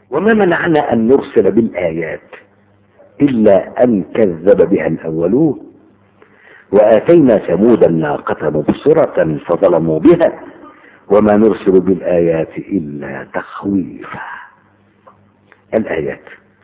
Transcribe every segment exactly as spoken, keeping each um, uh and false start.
وما منعنا أن نرسل بالآيات إلا أن كذب بها الأولون وآتينا ثمود الناقة مبصرة فظلموا بها وما نرسل بالآيات إلا تخويفا. الآيات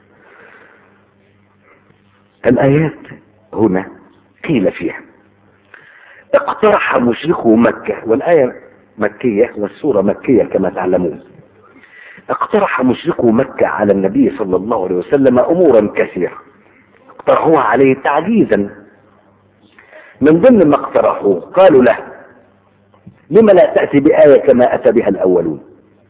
الآيات هنا قيل فيها اقترح مشركو مكة، والآية مكية والسورة مكية كما تعلمون. اقترح مشركو مكة على النبي صلى الله عليه وسلم أمورا كثيرة، اقترحوها عليه تعجيزا. من ضمن ما اقترحوه قالوا له لما لا تأتي بآية كما أتى بها الأولون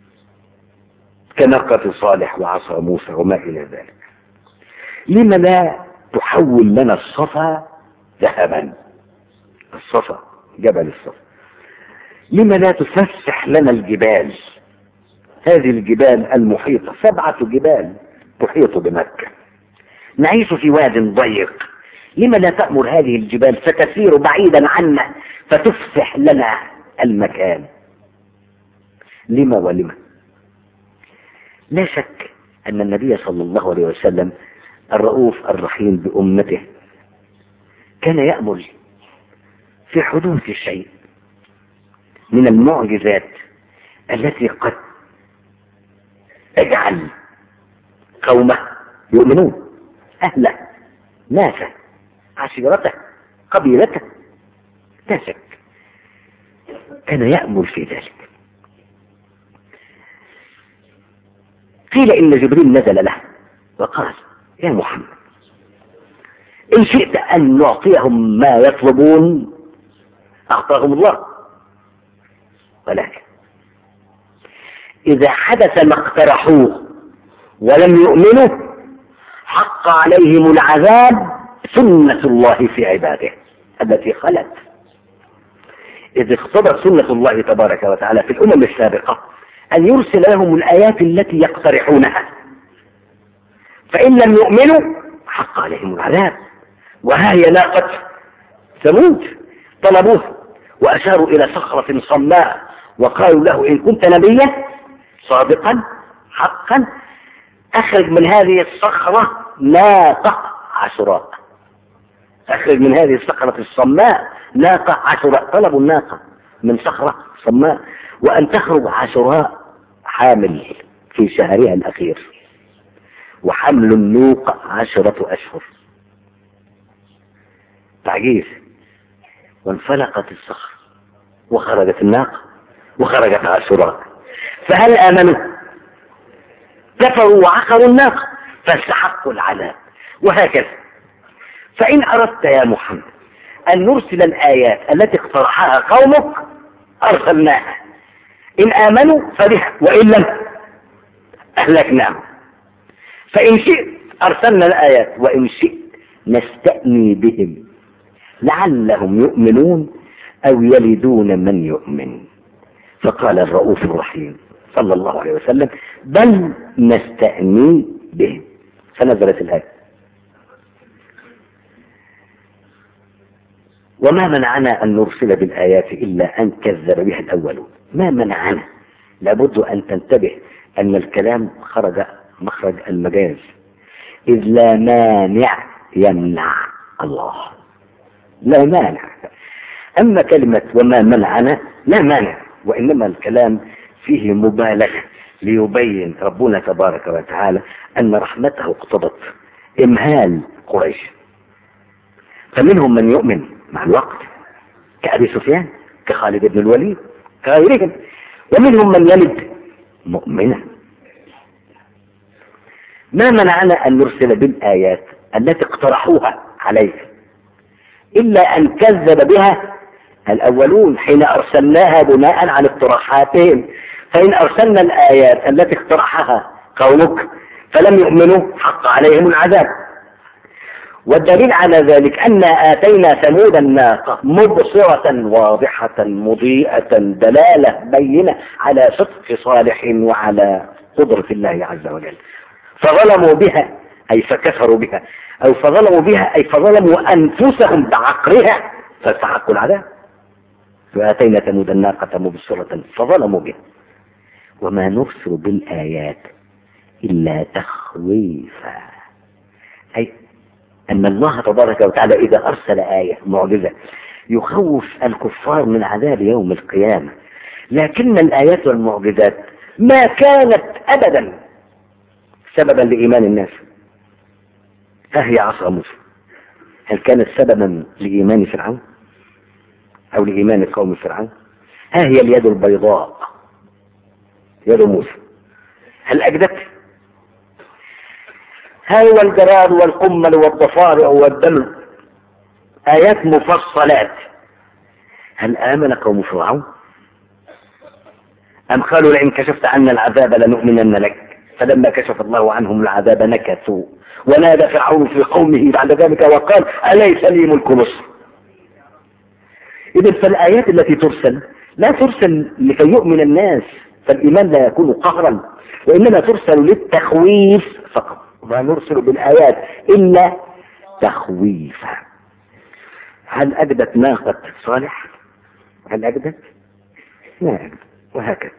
كناقة صالح وعصا موسى وما إلى ذلك؟ لما لا تحول لنا الصفا ذهبا، الصفا جبل الصفا، لما لا تفسح لنا الجبال، هذه الجبال المحيطة سبعة جبال تحيط بمكة، نعيش في واد ضيق، لما لا تأمر هذه الجبال فتسير بعيدا عنا فتفسح لنا المكان؟ لما ولما؟ لا شك أن النبي صلى الله عليه وسلم الرؤوف الرحيم بأمته كان يأمل في حدوث الشيء من المعجزات التي قد تجعل قومه يؤمنون، أهله، ناسه، عشيرته، قبيلته، لا شك كان يأمل في ذلك. قيل إن جبريل نزل له وقال يا محمد إن شئت أن نعطيهم ما يطلبون أعطاهم الله، ولكن إذا حدث ما اقترحوه ولم يؤمنوا حق عليهم العذاب، سنة الله في عباده التي خلت. إذ اقتضت سنة الله تبارك وتعالى في الأمم السابقة أن يرسل لهم الآيات التي يقترحونها، فإن لم يؤمنوا حق عليهم العذاب. وهي ناقة ثمود طلبوه وأشاروا إلى صخرة صماء وقالوا له إن كنت نبيا صادقا حقا أخرج من هذه الصخرة ناقة عشراء، أخرج من هذه الصخرة الصماء ناقة عشراء. طلبوا الناقة من صخرة صماء وأن تخرج عشراء حامل في شهرها الأخير، وحمل النوق عشرة أشهر. تعجيز. وانفلقت الصخرة وخرجت الناقة وخرجت عشراء، فهل آمنوا؟ كفروا وعقروا الناقة فاستحقوا العذاب. وهكذا فإن أردت يا محمد أن نرسل الآيات التي اقترحها قومك أرسلناها، إن آمنوا فبها وإن لم أهلكناهم. فإن شئت أرسلنا الآيات وإن شئت نستأني بهم لعلهم يؤمنون أو يلدون من يؤمن. فقال الرؤوف الرحيم صلى الله عليه وسلم بل نستأني بهم، فنزلت الآية وما منعنا أن نرسل بالآيات إلا أن كذب بها الأولون. ما منعنا؟ لابد أن تنتبه أن الكلام خرج مخرج المجاز، إذ لا مانع يمنع الله، لا مانع. أما كلمة وما منعنا لا مانع، وإنما الكلام فيه مبالغة ليبين ربنا تبارك وتعالى أن رحمته اقتضت إمهال قريش، فمنهم من يؤمن مع الوقت كأبي سفيان كخالد بن الوليد كغيرهم، ومنهم من يلد مؤمنا. ما منعنا أن نرسل بالآيات التي اقترحوها عليه إلا أن كذب بها الأولون حين أرسلناها بناء على اقتراحاتهم. فإن أرسلنا الآيات التي اقترحها قومك فلم يؤمنوا حق عليهم العذاب. والدليل على ذلك أن آتينا ثمود الناقة مبصرة واضحة مضيئة دلالة بينة على صدق صالح وعلى قدرة الله عز وجل، فظلموا بها أي فكفروا بها، أو فظلموا بها أي فظلموا أنفسهم بعقرها فاستحقوا العذاب. فآتينا ثمود الناقة مبصرة فظلموا بها وما نرسل بالآيات إلا تخويفا، أي أن الله تبارك وتعالى إذا أرسل آية معجزة يخوف الكفار من عذاب يوم القيامة، لكن الآيات والمعجزات ما كانت أبدا سببا لإيمان الناس. ها هي عصا موسى، هل كانت سببا لإيمان فرعون أو لإيمان قوم فرعون؟ ها هي اليد البيضاء يد موسى، هل أجدت؟ ها هو الجراد والقمل والضفارع والدم، آيات مفصلات، هل آمن قوم فرعون؟ أم قالوا لئن كشفت عنا العذاب لنؤمنن لك، فلما كشف الله عنهم العذاب نكثوا. ونادى فرعون في قومه بعد ذلك وقال أليس لي ملك مصر. إذن فالآيات التي ترسل لا ترسل لكي يؤمن الناس، فالإيمان لا يكون قهرا، وإنما ترسل للتخويف فقط، ما نرسل بالآيات إلا تخويفا. هل أجدت ناقة صالح؟ هل أجدت؟ لا أجدت، وهكذا.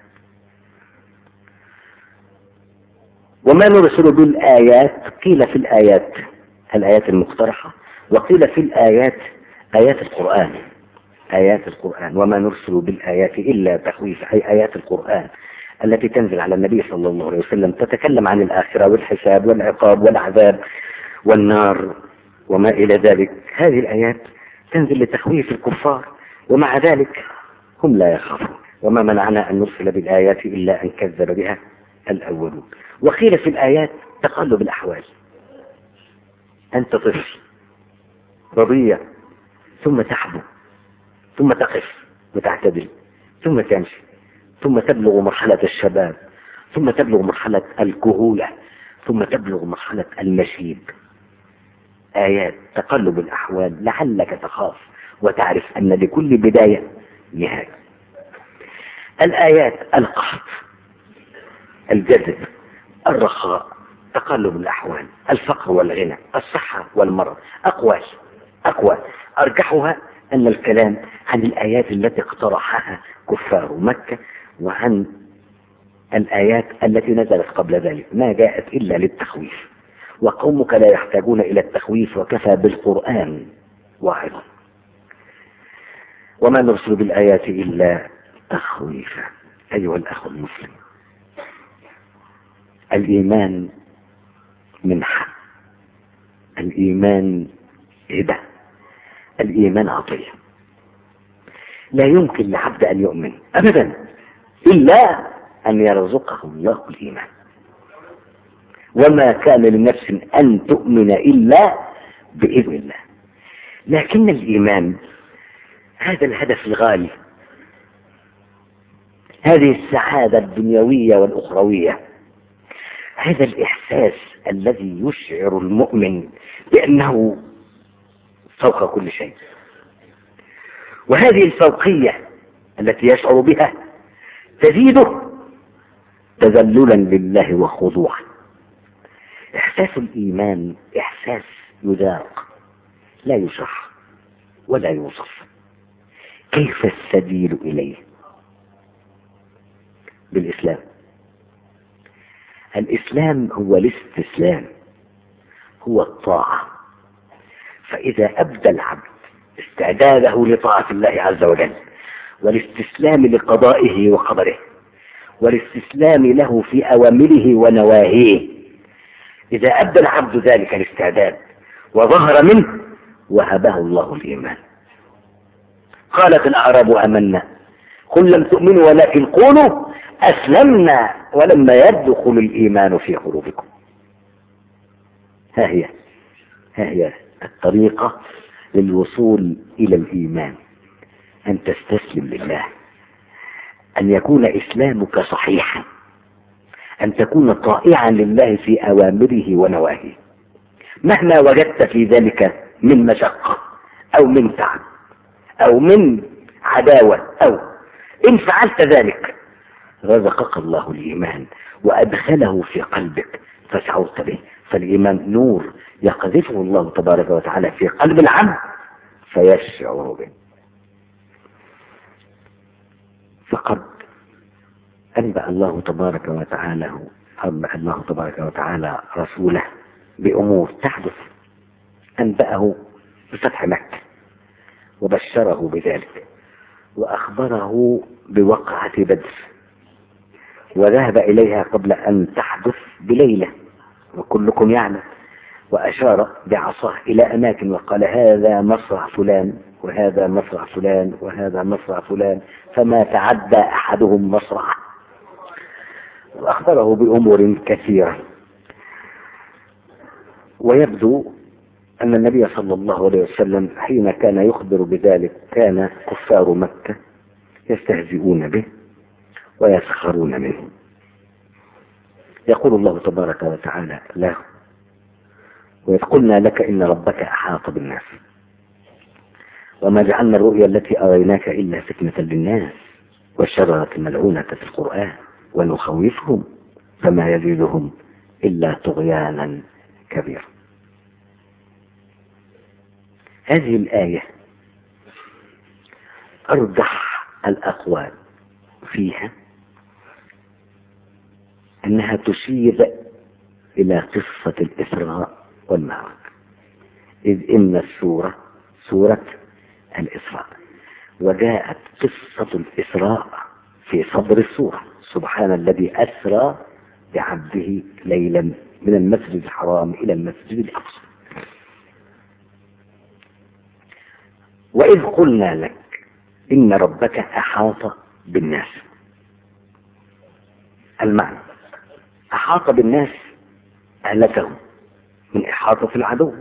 وما نرسل بالآيات قيل في الآيات الآيات المقترحة، وقيل في الآيات آيات القرآن، آيات القرآن. وما نرسل بالآيات إلا تخويف، أي آيات القرآن التي تنزل على النبي صلى الله عليه وسلم تتكلم عن الآخرة والحساب والعقاب والعذاب والنار وما إلى ذلك. هذه الآيات تنزل لتخويف الكفار، ومع ذلك هم لا يخافون. وما منعنا أن نرسل بالآيات إلا أن كذب بها الأولون. وقيل في الآيات تقلب الأحوال، أنت طفل رضيع ثم تحبو ثم تقف وتعتدل ثم تمشي ثم تبلغ مرحلة الشباب ثم تبلغ مرحلة الكهولة ثم تبلغ مرحلة المشيب. آيات تقلب الأحوال لعلك تخاف وتعرف أن لكل بداية نهاية. الآيات القحط، الجذب، الرخاء، تقلب الأحوال، الفقر والغنى، الصحة والمرض، أقوال أقوال أرجحها أن الكلام عن الآيات التي اقترحها كفار مكة، وعن الآيات التي نزلت قبل ذلك ما جاءت إلا للتخويف. وقومك لا يحتاجون إلى التخويف وكفى بالقرآن واعظا. وما نرسل بالآيات إلا تخويفا. أيها الأخ المسلم، الإيمان منحة، الإيمان هبة، الإيمان عطية. لا يمكن لعبد أن يؤمن أبدا إلا أن يرزقه الله الإيمان. وما كان لنفس أن تؤمن إلا بإذن الله. لكن الإيمان هذا الهدف الغالي، هذه السعادة الدنيوية والأخروية، هذا الإحساس الذي يشعر المؤمن بأنه فوق كل شيء، وهذه الفوقية التي يشعر بها تزيده تذللا لله وخضوعا. إحساس الإيمان إحساس يذاق لا يشرح ولا يوصف. كيف السبيل إليه؟ بالإسلام. الإسلام هو الاستسلام، هو الطاعة. فإذا أبدى العبد استعداده لطاعة الله عز وجل والاستسلام لقضائه وقدره والاستسلام له في أوامره ونواهيه، إذا أبدى العبد ذلك الاستعداد وظهر منه وهبه الله الإيمان. قالت الأعراب آمنا قل لم تؤمنوا ولكن قولوا أسلمنا ولما يدخل الإيمان في قلوبكم. ها هي ها هي الطريقة للوصول إلى الإيمان، أن تستسلم لله، أن يكون إسلامك صحيحا، أن تكون طائعا لله في أوامره ونواهيه، مهما وجدت في ذلك من مشقة أو من تعب أو من عداوة، أو إن فعلت ذلك رزقك الله الإيمان وأدخله في قلبك فشعرت به. فالإيمان نور يقذفه الله تبارك وتعالى في قلب العبد فيشعر به. فقد أنبأ الله تبارك وتعالى أنبأ الله تبارك وتعالى رسوله بأمور تحدث، أنبأه بفتح مكة وبشره بذلك وأخبره بوقعة بدر، وذهب إليها قبل أن تحدث بليلة وكلكم يعلم، وأشار بعصاه إلى أماكن وقال هذا مصرع فلان وهذا مصرع فلان وهذا مصرع فلان، فما تعدى أحدهم مصرع، وأخبره بأمور كثيرة. ويبدو أن النبي صلى الله عليه وسلم حين كان يخبر بذلك كان كفار مكة يستهزئون به ويسخرون منه. يقول الله تبارك وتعالى له: وإذ قلنا لك إن ربك أحاط بالناس وما جعلنا الرؤيا التي أريناك إلا فتنة للناس والشجرة الملعونة في القرآن ونخوفهم فما يزيدهم إلا طغيانا كبيرا. هذه الآية أرجح الأقوال فيها أنها تشير إلى قصة الإسراء والمعراج، إذ إن السورة سورة الإسراء، وجاءت قصة الإسراء في صدر السورة: سبحان الذي أسرى بعبده ليلا من المسجد الحرام إلى المسجد الأقصى. وإذ قلنا لك إن ربك أحاط بالناس، المعنى أحاط بالناس أهلكهم من إحاطة العدو،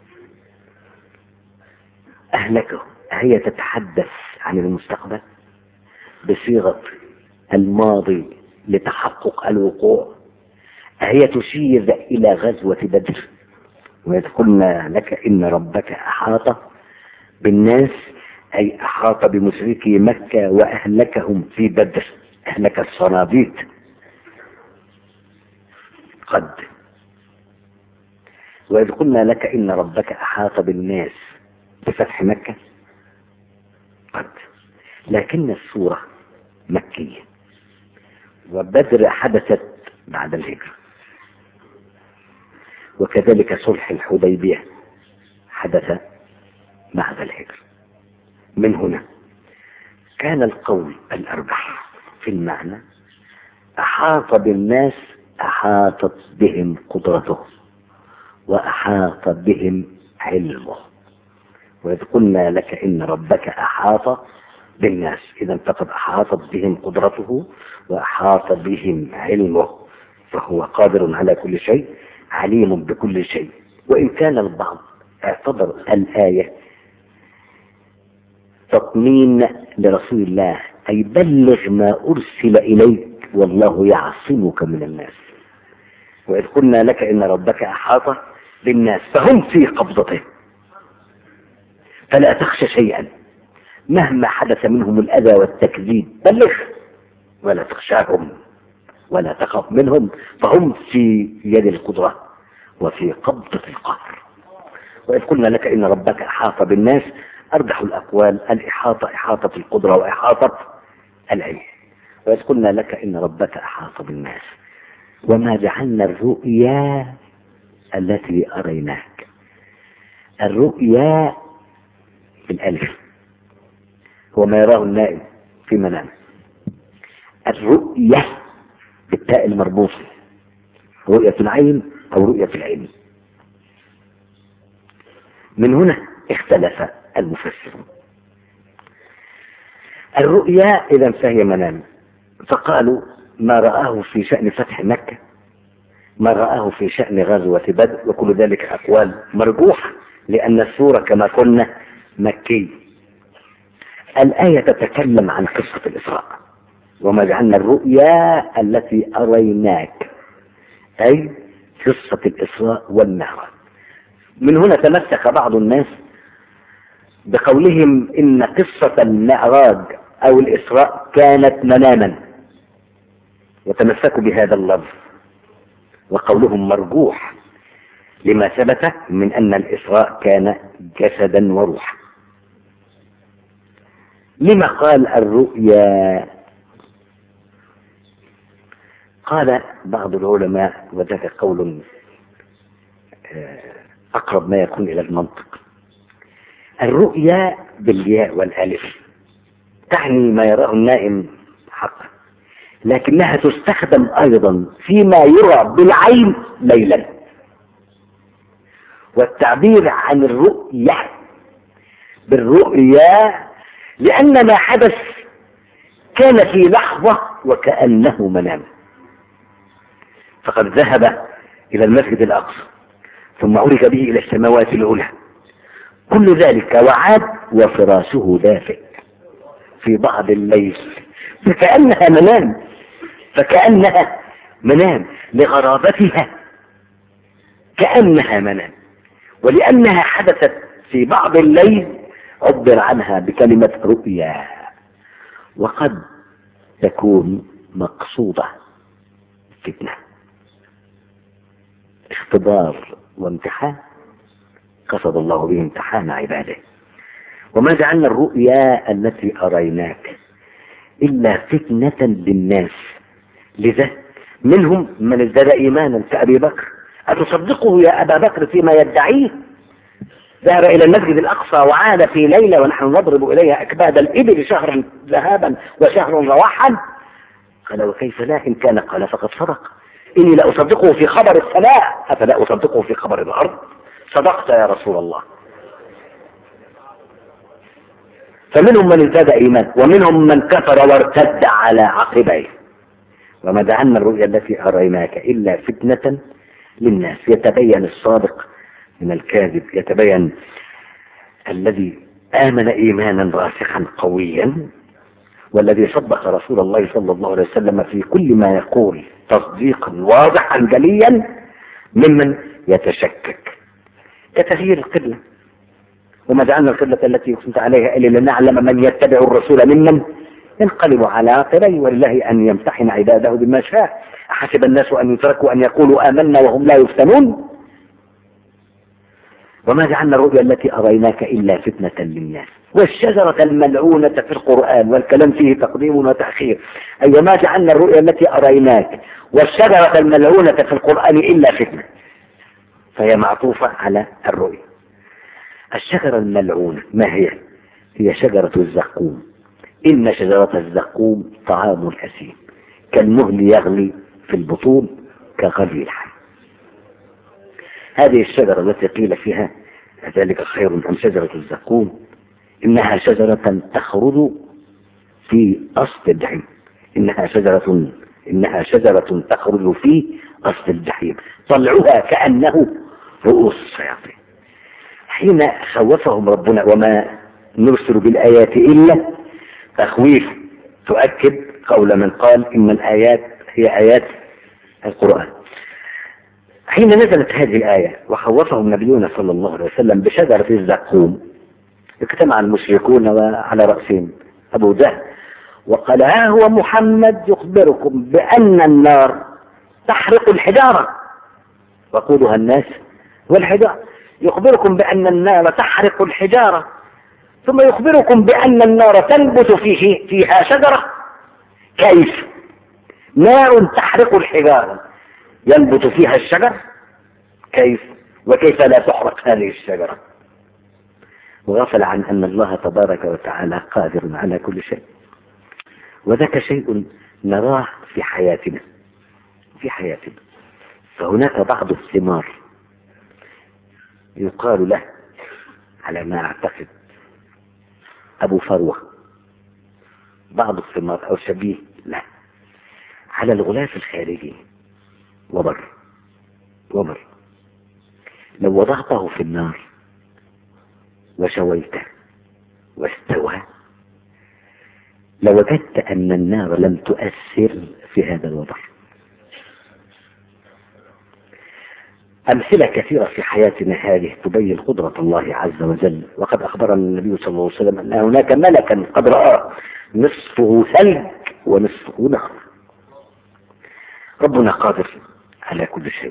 أهلكهم. هي تتحدث عن المستقبل بصيغة الماضي لتحقق الوقوع، هي تشير إلى غزوة بدر. وإذ قلنا لك إن ربك أحاط بالناس أي أحاط بمشركي مكة وأهلكهم في بدر، أهلك الصناديد. قد وإذ قلنا لك إن ربك أحاط بالناس بفتح مكة قد، لكن السورة مكية، وبدر حدثت بعد الهجرة، وكذلك صلح الحديبية حدث بعد الهجرة. من هنا كان القول الأربح في المعنى: أحاط بالناس أحاطت بهم قدرته وأحاط بهم علمه. وإذ قلنا لك إن ربك أحاط بالناس، إذا فقد أحاطت بهم قدرته وأحاط بهم علمه، فهو قادر على كل شيء عليم بكل شيء. وإن كان البعض اعتبر الآية تطمين لرسول الله، أي بلغ ما أرسل إليك والله يعصمك من الناس. وإذ قلنا لك إن ربك أحاط بالناس فهم في قبضته فلا تخشى شيئا مهما حدث منهم الأذى والتكذيب، بلغ ولا تخشاهم ولا تخاف منهم، فهم في يد القدرة وفي قبضة القهر. وإذ قلنا لك إن ربك أحاط بالناس، أرجح الأقوال الإحاطة إحاطة القدرة وإحاطة العلم. وإذ قلنا لك إن ربك أحاط بالناس وما جعلنا الرؤيا التي أريناك. الرؤيا بالألف هو ما يراه النائم في منامه، الرؤية بالتاء المربوطة رؤية العين أو رؤية العين. من هنا اختلف المفسرون. الرؤيا إذا فهي منام، فقالوا ما رآه في شأن فتح مكة، ما رآه في شأن غزوة بدر، وكل ذلك أقوال مرجوحة لأن السورة كما قلنا مكية. الآية تتكلم عن قصة الإسراء: وما جعلنا الرؤيا التي أريناك، أي قصة الإسراء والمعراج. من هنا تمسك بعض الناس بقولهم إن قصة المعراج أو الإسراء كانت مناما، وتمسكوا بهذا اللفظ، وقولهم مرجوح لما ثبت من أن الإسراء كان جسدا وروحا. لما قال الرؤيا؟ قال بعض العلماء، وذاك قول أقرب ما يكون إلى المنطق: الرؤيا بالياء والألف تعني ما يراه النائم حقا، لكنها تستخدم أيضا فيما يرى بالعين ليلا. والتعبير عن الرؤيا بالرؤيا لأن ما حدث كان في لحظة وكأنه منام. فقد ذهب إلى المسجد الأقصى ثم عرج به إلى السماوات العلى، كل ذلك وعاد وفراشه دافئ في بعض الليل، فكأنها منام فكأنها منام لغرابتها، كأنها منام. ولأنها حدثت في بعض الليل عبر عنها بكلمة رؤيا. وقد تكون مقصودة فتنة، اختبار وامتحان، قصد الله به امتحان عباده. وما جعلنا الرؤيا التي أريناك إلا فتنة للناس، لذا منهم من ازداد إيمانا كأبي بكر. أتصدقه يا أبا بكر فيما يدعيه؟ ذهب إلى المسجد الأقصى وعاد في ليلة ونحن نضرب إليها أكباد الإبل شهرا ذهابا وشهرا رواحا. قال: وكيف لا؟ إن كان قال فقد صدق. إني لا أصدقه في خبر السماء أفلا أصدقه في خبر الأرض. صدقت يا رسول الله. فمنهم من ازداد إيمان ومنهم من كفر وارتد على عقبيه. وما جعلنا الرؤيا التي أريناك إلا فتنة للناس، يتبين الصادق من الكاذب، يتبين الذي آمن إيمانا راسخا قويا، والذي صدق رسول الله صلى الله عليه وسلم في كل ما يقول تصديقا واضحا جليا، ممن يتشكك كتغيير القبلة. وما جعلنا القبلة التي كنت عليها إلا لنعلم من يتبع الرسول ممن ينقلب على عقبيه، ولله أن يمتحن عباده بما شاء. أحسب الناس أن يتركوا أن يقولوا آمنا وهم لا يفتنون. وما جعلنا الرؤيا التي أريناك إلا فتنة للناس والشجرة الملعونة في القرآن، والكلام فيه تقديم وتأخير. أي أيوة ما جعلنا الرؤيا التي أريناك والشجرة الملعونة في القرآن إلا فتنة، فهي معطوفة على الرؤيا. الشجرة الملعونة ما هي؟ هي شجرة الزقوم. إن شجرة الزقوم طعام الأثيم كالمهل يغلي في البطون كغلي الحي. هذه الشجرة التي قيل فيها ذلك خير أم شجرة الزقوم، إنها شجرة تخرج في أصل الجحيم. إنها شجرة إنها شجرة تخرج في أصل الجحيم، طلعها كأنه رؤوس الشياطين. حين خوفهم ربنا: وما نرسل بالآيات إلا تخويف، تؤكد قول من قال إن الآيات هي آيات القرآن. حين نزلت هذه الآية وخوفهم نبينا صلى الله عليه وسلم بشجرة الزقوم، اجتمع المشركون وعلى رأسهم أبو جهل وقال: ها هو محمد يخبركم بأن النار تحرق الحجارة، وقودها الناس والحجارة. يخبركم بأن النار تحرق الحجارة ثم يخبركم بأن النار تنبت فيه فيها شجرة. كيف؟ نار تحرق الحجارة ينبت فيها الشجر؟ كيف؟ وكيف لا تحرق هذه الشجرة؟ وغفل عن أن الله تبارك وتعالى قادر على كل شيء. وذاك شيء نراه في حياتنا في حياتنا فهناك بعض الثمار يقال له على ما أعتقد أبو فروة، بعض الثمار أو شبيه له على الغلاف الخارجي وبر وبر لو وضعته في النار وشويته واستوى لوجدت أن النار لم تؤثر في هذا الوضع. أمثلة كثيرة في حياتنا هذه تبين قدرة الله عز وجل. وقد أخبرنا النبي صلى الله عليه وسلم أن هناك ملكا قد رأى نصفه ثلج ونصفه نار. ربنا قادر على كل شيء.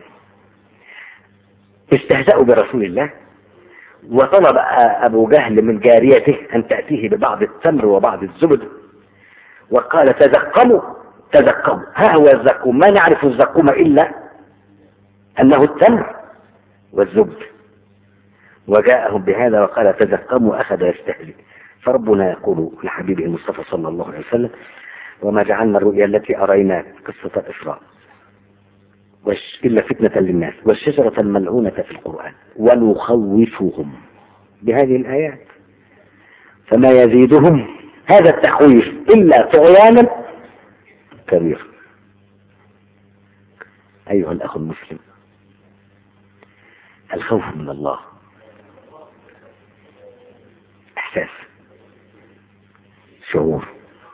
استهزأوا برسول الله وطلب أبو جهل من جاريته أن تأتيه ببعض التمر وبعض الزبد، وقال: تزقموا تزكموا. ها هو الزكوم، ما نعرف الزكوم إلا أنه التمر والزبد، وجاءهم بهذا وقال تزكموا أخذ يستهزئ. فربنا يقول لحبيبه المصطفى صلى الله عليه وسلم وما جعلنا الرؤيا التي أريناك قصة الإسراء إلا فتنة للناس والشجرة الملعونة في القرآن ونخوفهم بهذه الآيات فما يزيدهم هذا التخويف إلا طغيانا كبيرا. أيها الأخ المسلم، الخوف من الله إحساس، شعور،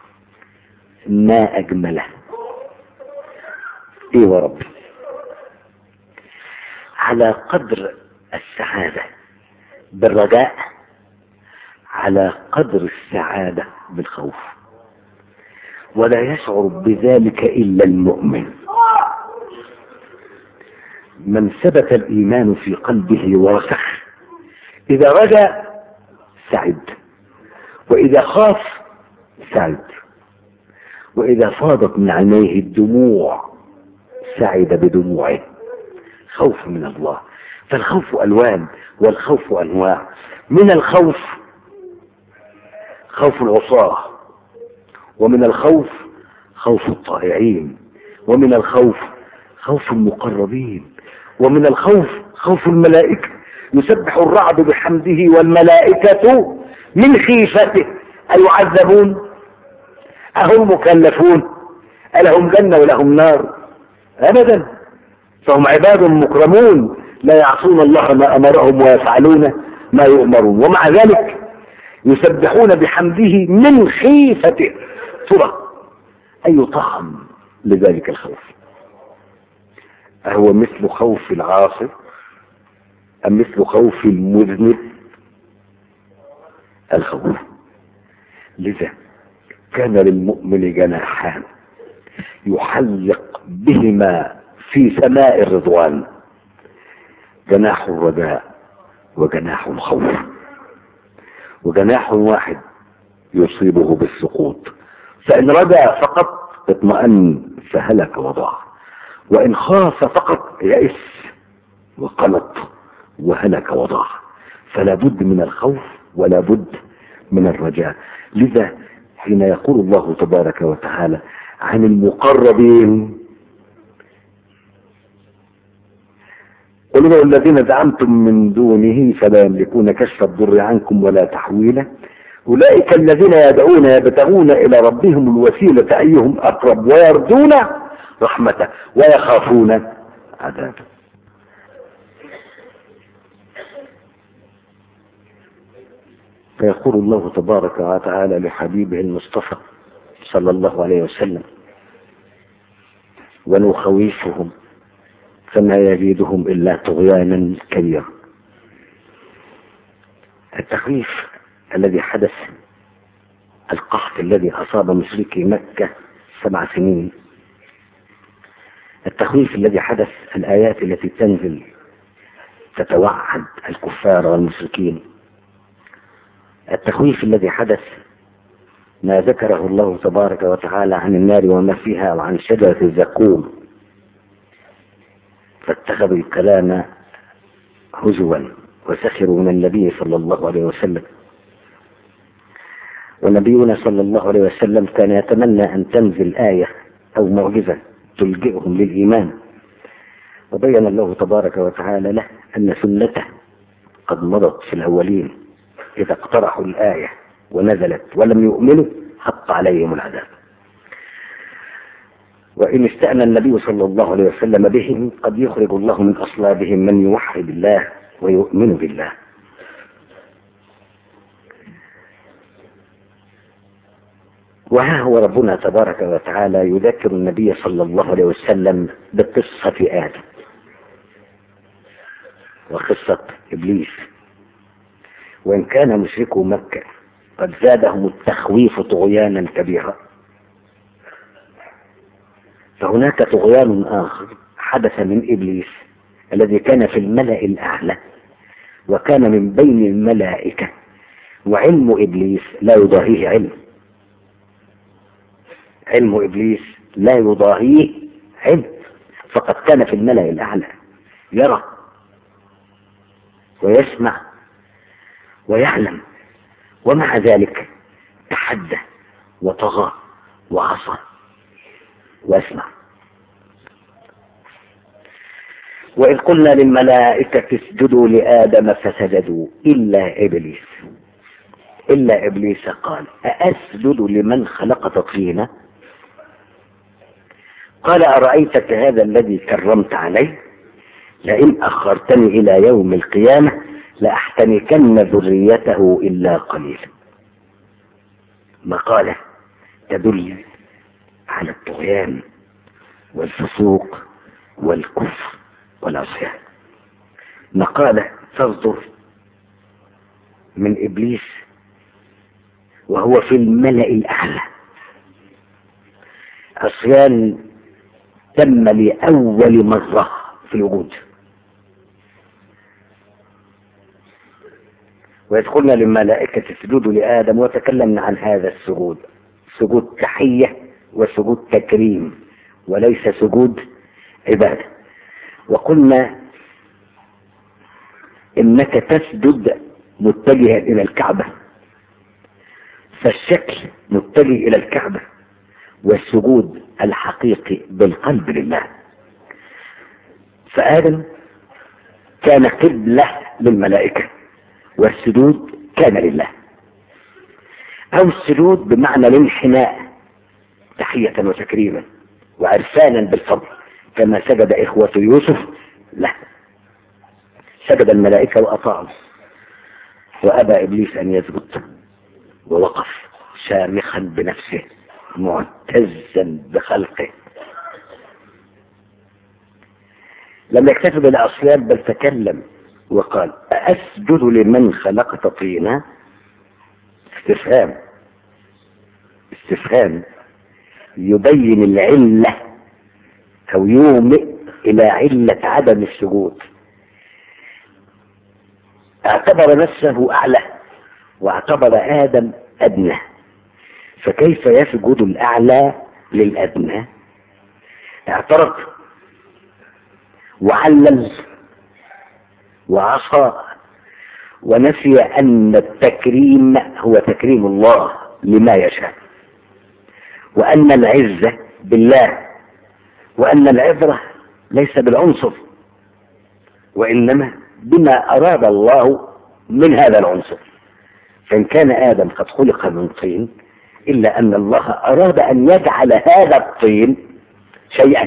ما أجمله. إيه وربي، على قدر السعادة بالرجاء على قدر السعادة بالخوف، ولا يشعر بذلك إلا المؤمن. من ثبت الإيمان في قلبه ورسخ إذا رجا سعد، وإذا خاف سعد، وإذا فاضت من عينيه الدموع سعد بدموعه. خوف من الله. فالخوف ألوان والخوف أنواع. من الخوف خوف العصاة، ومن الخوف خوف الطائعين، ومن الخوف خوف المقربين، ومن الخوف خوف الملائكة. يسبح الرعد بحمده والملائكة من خيفته. أيعذبون؟ أهم مكلفون؟ ألهم جنة ولهم نار؟ أبدا، فهم عباد مكرمون لا يعصون الله ما أمرهم ويفعلون ما يؤمرون، ومع ذلك يسبحون بحمده من خيفته. ترى أي طعم لذلك الخوف؟ أهو مثل خوف العاصي أم مثل خوف المذنب؟ الخوف. لذا كان للمؤمن جناحان يحلق بهما في سماء الرضوان، جناح الرجاء وجناح الخوف. وجناح واحد يصيبه بالسقوط، فإن رجا فقط اطمأن فهلك وضاع، وإن خاف فقط يئس وقنط وهلك وضاع. فلا بد من الخوف ولا بد من الرجاء. لذا حين يقول الله تبارك وتعالى عن المقربين قل ادعوا الذين زعمتم من دونه فلا يملكون كشف الضر عنكم ولا تحويله أولئك الذين يدعون يبتغون إلى ربهم الوسيلة أيهم أقرب ويرجون رحمته ويخافون عذابه. فيقول الله تبارك وتعالى لحبيبه المصطفى صلى الله عليه وسلم ونخوفهم فما يزيدهم إلا طغيانا كبيرا. التخويف الذي حدث، القحط الذي أصاب مشركي مكة سبع سنين، التخويف الذي حدث، الآيات التي تنزل تتوعد الكفار والمشركين، التخويف الذي حدث ما ذكره الله تبارك وتعالى عن النار وما فيها وعن شجرة الزقوم، فاتخذوا الكلام هزوا وسخروا من النبي صلى الله عليه وسلم. ونبينا صلى الله عليه وسلم كان يتمنى أن تنزل آية أو معجزة تلجئهم للإيمان، وبين الله تبارك وتعالى له أن سنته قد مضت في الأولين إذا اقترحوا الآية ونزلت ولم يؤمنوا حق عليهم العذاب. وإن استأنى النبي صلى الله عليه وسلم بهم قد يخرج الله من أصلابهم من يوحد الله ويؤمن بالله. وها هو ربنا تبارك وتعالى يذكر النبي صلى الله عليه وسلم بقصة آدم وقصة إبليس. وإن كان مشركو مكة قد زادهم التخويف طغيانا كبيرا، فهناك طغيان آخر حدث من إبليس الذي كان في الملأ الأعلى وكان من بين الملائكة، وعلم إبليس لا يضاهيه علم. علم إبليس لا يضاهيه علم، فقد كان في الملأ الأعلى يرى ويسمع ويعلم، ومع ذلك تحدى وطغى وعصى واسمع. وإذ قلنا للملائكة اسجدوا لآدم فسجدوا إلا إبليس إلا إبليس قال أأسجد لمن خلقت طينا؟ قال أرأيتك هذا الذي كرمت عليه لئن أخرتني إلى يوم القيامة لأحتنكن ذريته إلا قليلا. مقالة تدل على الطغيان والفسوق والكفر والعصيان، مقالة تصدر من إبليس وهو في الملأ الأعلى، عصيان تم لأول مرة في الوجود. وإذ قلنا للملائكة اسجدوا لآدم وتكلمنا عن هذا السجود، سجود تحية وسجود تكريم وليس سجود عبادة. وقلنا إنك تسجد متجها إلى الكعبة، فالشكل متجه إلى الكعبة، والسجود الحقيقي بالقلب لله. فآدم كان قبلة للملائكة والسجود كان لله، أو السجود بمعنى الانحناء تحية وتكريما وعرفانا بالفضل، كما سجد إخوة يوسف له. سجد الملائكة وأطاعوا، وأبى إبليس أن يسجد ووقف شامخا بنفسه معتزا بخلقه. لم يكتفي بالعصيان بل تكلم وقال أسجد لمن خلقت طينا؟ استفهام استفهام يبين العلة أو يومئ إلى علة عدم السجود. اعتبر نفسه أعلى واعتبر آدم أدنى، فكيف يسجد الأعلى للأدنى؟ اعترض وعلل وعصى ونسي أن التكريم هو تكريم الله لما يشاء، وأن العزة بالله، وأن العبرة ليس بالعنصر وإنما بما أراد الله من هذا العنصر. فإن كان آدم قد خلق من طين، إلا أن الله أراد أن يجعل هذا الطين شيئا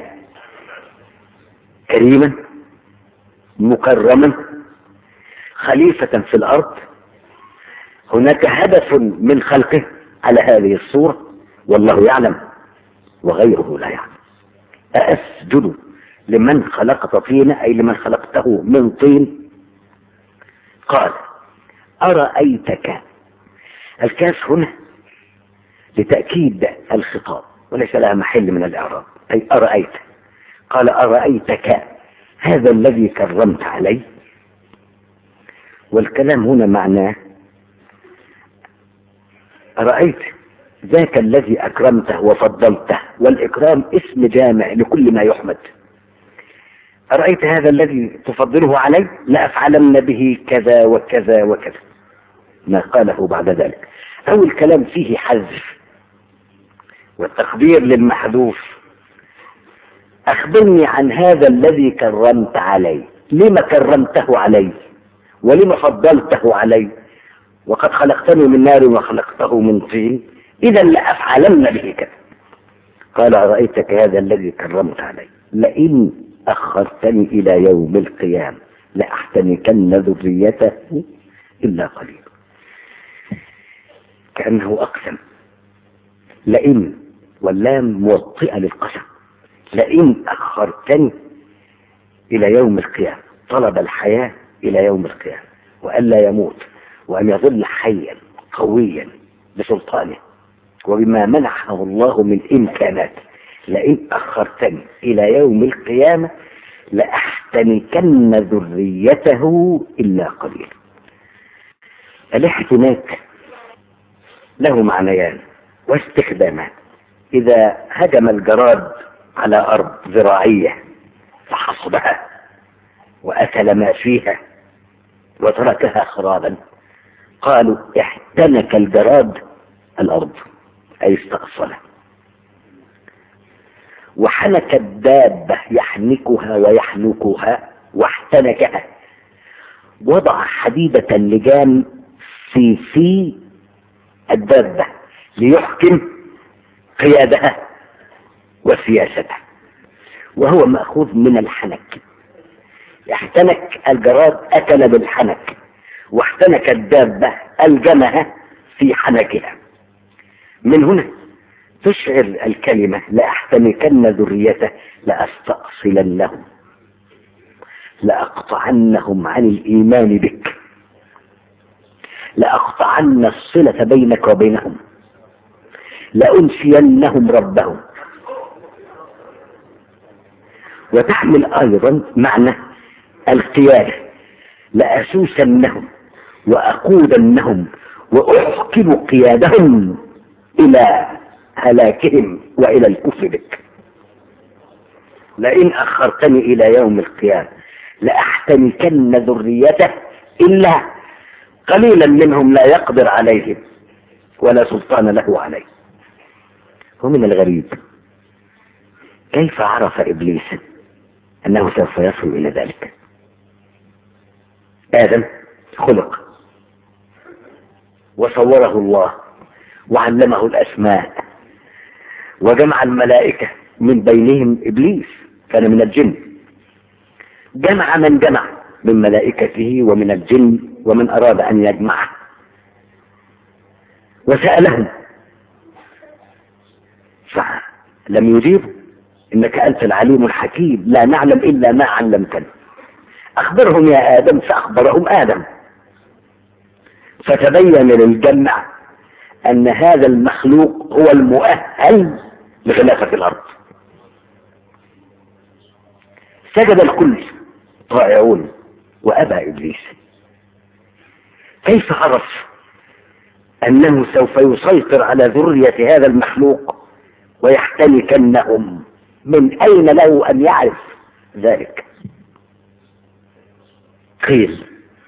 كريما مكرما خليفة في الأرض. هناك هدف من خلقه على هذه الصورة والله يعلم وغيره لا يعلم. أأسجد لمن خلقت طينا أي لمن خلقته من طين؟ قال أرأيتك. الكاف هنا لتأكيد الخطاب وليس لها محل من الإعراب، أي أرأيت. قال أرأيتك هذا الذي كرمت عليه، والكلام هنا معناه أرأيت ذاك الذي أكرمته وفضلته، والإكرام اسم جامع لكل ما يحمد. أرأيت هذا الذي تفضله علي لأفعلن به كذا وكذا وكذا، ما قاله بعد ذلك. أو الكلام فيه حذف والتقدير للمحذوف. أخبرني عن هذا الذي كرمت علي، لما كرمته علي ولما فضلته علي؟ وقد خلقتني من نار وخلقته من طين، إذا لأفعلن به كذا. قال أرأيتك هذا الذي كرمت علي لئن أخرتني إلى يوم القيامة لأحتنكن ذريته إلا قليلا. كأنه أقسم، لئن واللام موطئة للقسم، لئن أخرتني إلى يوم القيامة، طلب الحياة إلى يوم القيامة وألا يموت وأن يظل حيا قويا بسلطانه وبما منحه الله من إمكانات. لئن أخرتني إلى يوم القيامة لأحتنكن ذريته إلا قليلا. الاحتناك له معنيان واستخدامان. إذا هجم الجراد على أرض زراعية فحصدها وأكل ما فيها وتركها خرابا، قالوا احتنك الجراد الأرض، أي استأصلها. وحنك الدابة يحنكها ويحنكها، واحتنكها وضع حديدة اللجام في في الدابة ليحكم قيادها وسياستها، وهو مأخوذ من الحنك. احتنك الجراد أكل بالحنك، واحتنك الدابة ألجمها في حنكها. من هنا تشعر الكلمة لأحتنكن ذريته لأستأصلنهم، لأقطعنهم عن الإيمان بك، لأقطعن الصلة بينك وبينهم، لأنسينهم ربهم. وتحمل أيضا معنى القيادة، لأسوسنهم وأقودنهم وأحكم قيادهم إلى هلاكهم وإلى الكفر بك. لئن أخرتني إلى يوم القيامة لأحتنكن ذريته إلا قليلا منهم لا يقدر عليهم ولا سلطان له عليه. ومن الغريب كيف عرف إبليس أنه سوف يصل إلى ذلك؟ آدم خلق وصوره الله وعلمه الأسماء وجمع الملائكة، من بينهم إبليس كان من الجن، جمع من جمع من ملائكته ومن الجن ومن أراد أن يجمعه، وسألهم فلم يجيبوا. إنك أنت العليم الحكيم، لا نعلم إلا ما علمتنا، أخبرهم يا آدم. فأخبرهم آدم، فتبين للجمع أن هذا المخلوق هو المؤهل لخلافة الأرض. سجد الكل طائعون وأبى إبليس. كيف عرف أنه سوف يسيطر على ذرية هذا المخلوق ويحتنكنهم؟ من أين له أن يعرف ذلك؟ قيل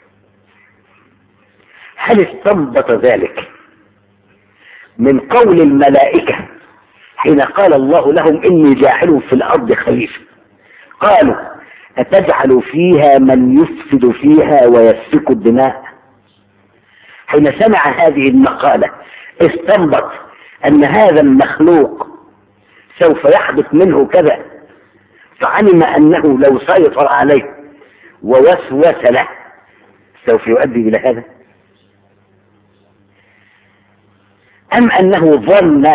هل استنبط ذلك من قول الملائكة حين قال الله لهم إني جاعل في الأرض خليفة؟ قالوا أتجعل فيها من يفسد فيها ويسفك الدماء؟ حين سمع هذه المقالة استنبط أن هذا المخلوق سوف يحدث منه كذا، فعلم أنه لو سيطر عليه ووسوس له سوف يؤدي إلى هذا، أم أنه ظن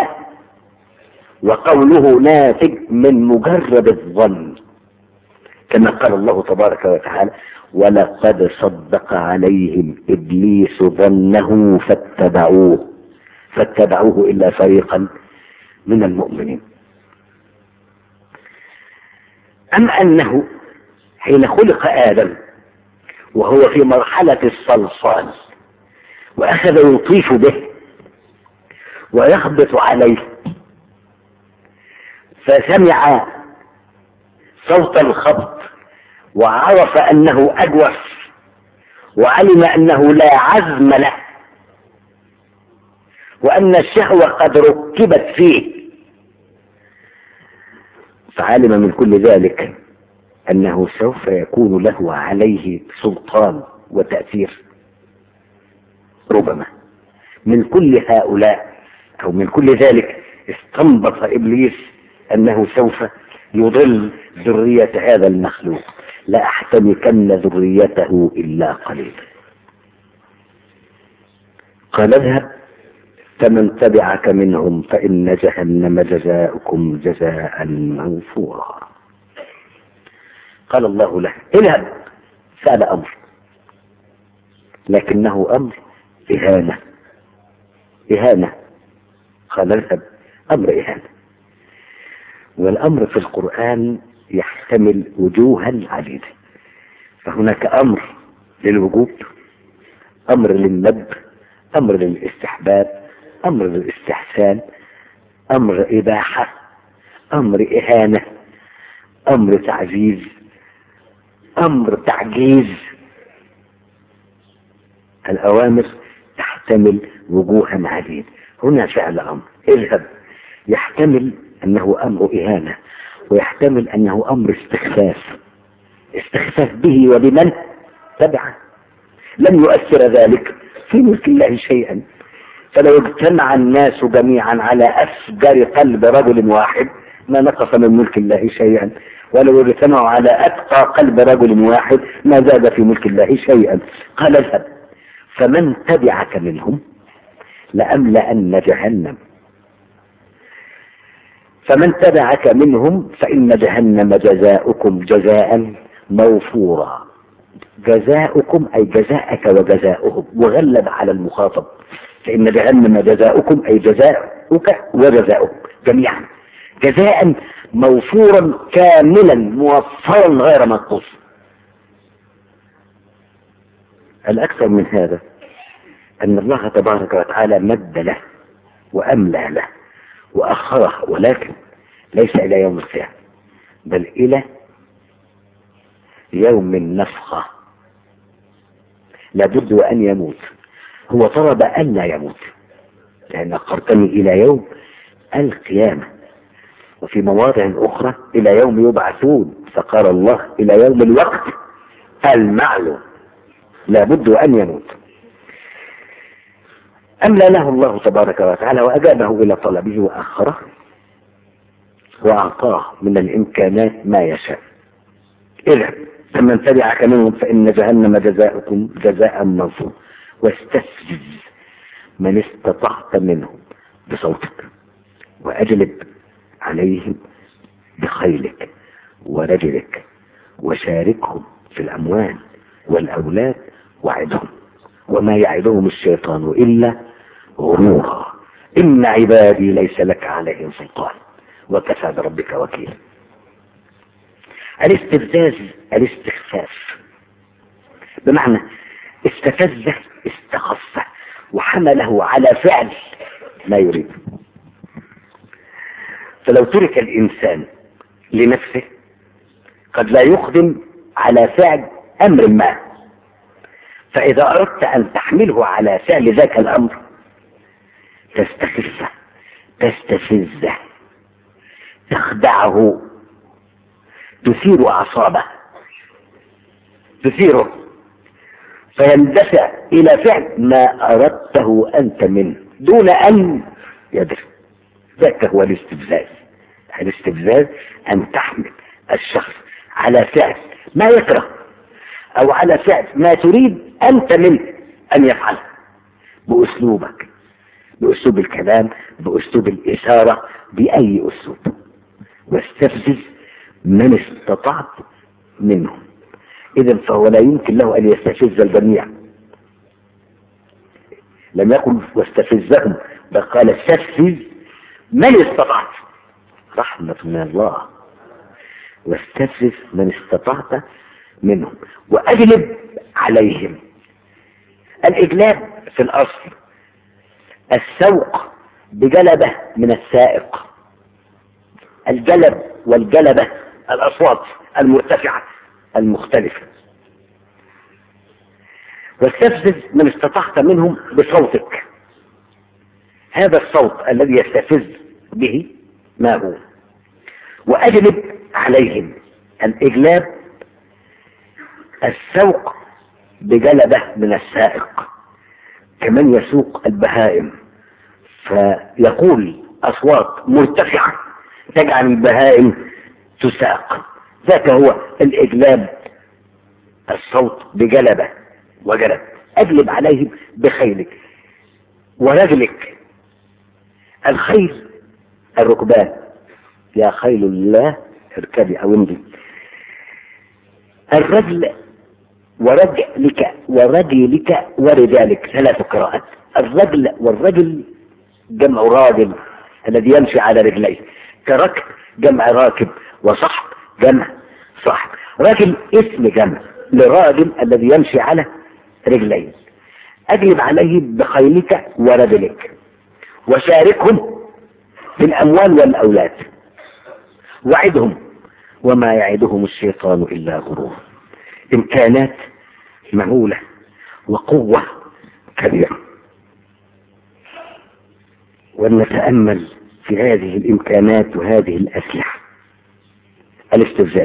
وقوله ناتج من مجرد الظن، كما قال الله تبارك وتعالى ولقد صدق عليهم إبليس ظنه فاتبعوه فاتبعوه إلا فريقا من المؤمنين. أم أنه حين خلق آدم وهو في مرحلة الصلصال وأخذ يطيف به ويخبط عليه فسمع صوت الخبط وعرف أنه أجوف وعلم أنه لا عزم له وأن الشهوة قد ركبت فيه، فعلم من كل ذلك أنه سوف يكون له عليه سلطان وتأثير. ربما من كل هؤلاء أو من كل ذلك استنبط إبليس أنه سوف يضل ذرية هذا المخلوق، لا أحتنكن ذريته إلا قليلا. قال اذهب فمن تبعك منهم فإن جهنم جزاؤكم جزاء موفورا. قال الله له اذهب، فعل أمر، لكنه أمر إهانة إهانة قال اذهب أمر إهانة. والأمر في القرآن يحتمل وجوها عديدة، فهناك أمر للوجوب، أمر للندب، أمر للاستحباب، أمر للاستحسان، امر اباحة، امر اهانة، امر تعزيز، امر تعجيز. الاوامر تحتمل وجوها عديدة. هنا فعل امر اذهب يحتمل انه امر اهانة، ويحتمل انه امر استخفاف، استخفاف به وبمن تبعه. لم يؤثر ذلك في ملك الله شيئا. فلو اجتمع الناس جميعا على افجر قلب رجل واحد ما نقص من ملك الله شيئا، ولو اجتمعوا على اتقى قلب رجل واحد ما زاد في ملك الله شيئا. قال اذهب فمن تبعك منهم لأملأن جهنم، فمن تبعك منهم فإن جهنم جزاؤكم جزاء موفورا. جزاؤكم أي جزاءك وجزاؤهم، وغلب على المخاطب، فإن جهنم جزاؤكم أي جزاؤك وجزاؤهم جميعا جزاء موفورا كاملا موفرا غير منقوص. الأكثر من هذا أن الله تبارك وتعالى مد له وأملى له وأخره، ولكن ليس إلى يوم القيامة بل إلى يوم النفخة. لابد أن يموت. هو طلب أن لا يموت لأن أخرتني إلى يوم القيامة، وفي مواضع أخرى إلى يوم يبعثون، فقال الله إلى يوم الوقت المعلوم. لابد أن يموت. أملى له الله تبارك وتعالى وأجابه إلى طلبه وأخره وأعطاه من الإمكانات ما يشاء. إذا فمن تبعك منهم فإن جهنم جزاؤكم جزاء موفورا واستفزز من استطعت منهم بصوتك وأجلب عليهم بخيلك ورجلك وشاركهم في الأموال والأولاد وعدهم وما يعدهم الشيطان إلا غرورا. إن عبادي ليس لك عليهم سلطان وكفى بربك وكيلا. الاستفزاز الاستخفاف، بمعنى استفزه استخفه وحمله على فعل لا يريد. فلو ترك الإنسان لنفسه قد لا يقدم على فعل أمر ما، فإذا أردت أن تحمله على فعل ذاك الأمر تستخفه تستفزه تخدعه تثير أعصابه تثيره فيندفع إلى فعل ما أردته أنت منه دون أن يدري. ذاك هو الاستفزاز. الاستفزاز أن تحمل الشخص على فعل ما يكره أو على فعل ما تريد أنت منه أن يفعله بأسلوبك، بأسلوب الكلام، بأسلوب الإشارة، بأي أسلوب. واستفزز من استطعت منهم. إذن فهو لا يمكن له أن يستفز الجميع. لم يقل واستفزهم بل قال استفز من استطعت. رحمة من الله. واستفز من استطعت منهم وأجلب عليهم. الإجلاب في الأصل السوق بجلبة من السائق. الجلب والجلبة الأصوات المرتفعة المختلفة. واستفزز من استطعت منهم بصوتك. هذا الصوت الذي يستفز به ما هو. وأجلب عليهم. الإجلاب السوق بجلبة من السائق. كمن يسوق البهائم فيقول أصوات مرتفعة تجعل البهائم تساق. ذاك هو الإجلاب، الصوت بجلبة وجلب. أجلب عليهم بخيلك ورجلك. الخيل الركبان. يا خيل الله اركبي أو امضي. الرجل ورجلك ورجلك ورجالك ثلاث قراءات. الرجل والرجل جمع راجل الذي يمشي على رجليه، كركب جمع راكب، وصحب جمع صحب. رجل اسم جمع لراجل الذي يمشي على رجليه. أجلب عليه بخيلك ورجلك وشاركهم في الأموال والأولاد. وعدهم وما يعدهم الشيطان إلا غرور. إمكانات مهولة وقوة كبيرة. ونتأمل في هذه الإمكانات وهذه الأسلحة. الاستفزاز.